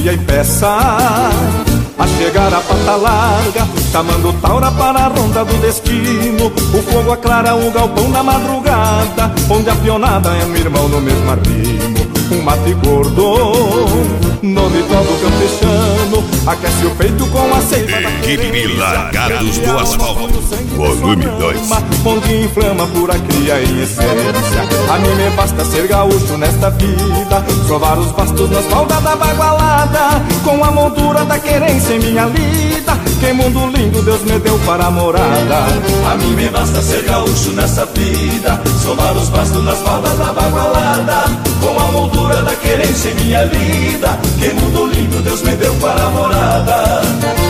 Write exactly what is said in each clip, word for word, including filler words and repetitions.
e peça a chegar a pata larga, chamando taura para a ronda do destino. O fogo aclara o galpão na madrugada, onde a pionada é um irmão no mesmo arrimo. Um mate gordo no ritual do campechano aquece o peito com a seiva da Equipe Largados do Asfalto, volume dois, onde inflama pura cria em essência. A mim me basta ser gaúcho nesta vida, sovar os bastos nas faldas da bagualada, com a moldura da querência em minha lida. Que mundo lindo Deus me deu para a morada. A mim me basta ser gaúcho nessa vida, sovar os bastos nas faldas da bagualada, com a moldura da querência em minha lida. Que mundo lindo Deus me deu para a morada.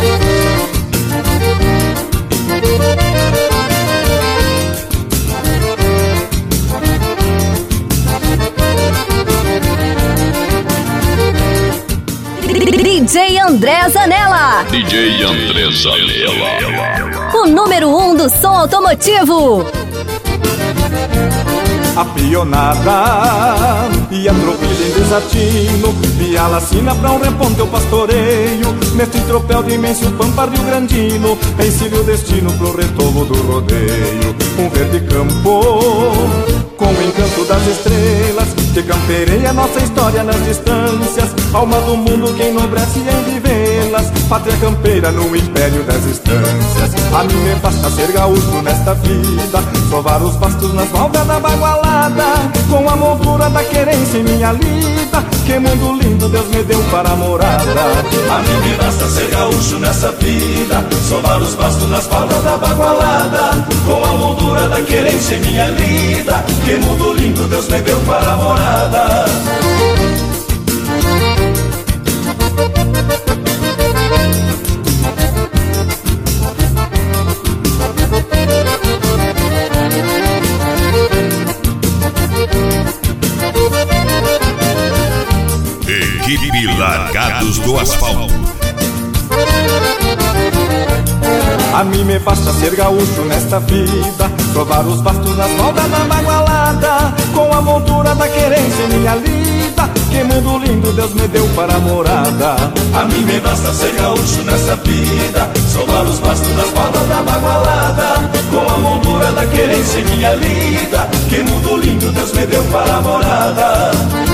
D J André Zanella. D J André Zanella, o número um do som automotivo. A pionada e a tropilha em desatino, e a lacina pra um reponte eu pastoreio, neste tropel de imenso pampa rio grandino, ensino o destino pro retolo do rodeio. Um verde campo com o encanto das estrelas, que campereia nossa história nas distâncias, alma do mundo que enobrece em vivê-las, pátria campeira no império das estâncias. A mim me basta ser gaúcho nesta vida, sovar os bastos nas valdas da bagualada, com a moldura da querência em minha lida. Que mundo lindo Deus me deu para a morada. A mim me basta ser gaúcho nessa vida, sovar os bastos nas palmas da bagualada, com a moldura da querência em minha lida. Que mundo lindo Deus me deu para a morada. Equipe Largados do Asfalto. A mim me basta ser gaúcho nesta vida, sovar os bastos nas faldas da bagualada, com a moldura da querência em minha lida. Que mundo lindo Deus me deu para a morada. A mim me basta ser gaúcho nessa vida, sovar os bastos nas faldas da bagualada, com a moldura da querência em minha lida. Que mundo lindo Deus me deu para a morada.